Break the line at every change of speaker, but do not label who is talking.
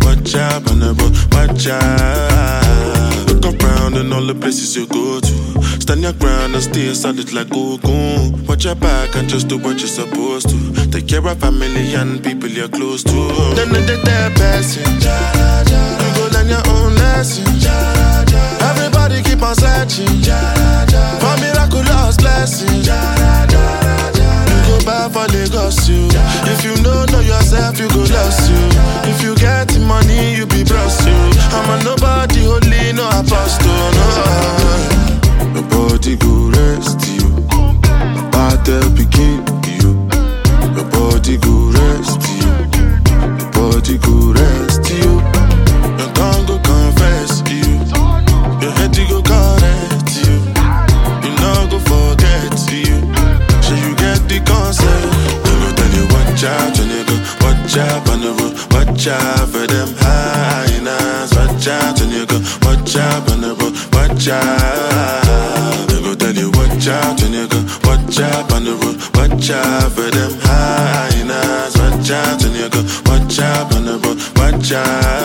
watch out on the road, watch out. Look around and all the places you go to. Stand your ground and stay solid like Goku. Watch your back and just do what you're supposed to. Take care of family and people you're close to. Then they're passing. You go learn your own lesson. Everybody keep on searching for miraculous blessings. You go back for Lagos, you. If you know yourself, you go lost you. If you get money, you be blessed you. I'm a nobody, holy, no apostle, no. Your body go rest you. Battle begin you. Your body go rest you. Your body go rest you. Your tongue go confess you. Your head go correct you. You know go forget you. So you get the concept. They go tell you watch out, and you go watch out on the road. Watch out for them hyenas. Watch out, and you go watch out on the road. Watch out. Watch out when you go, watch out on the road. Watch out for them hyenas. Watch out when you go, watch out on the road. Watch out.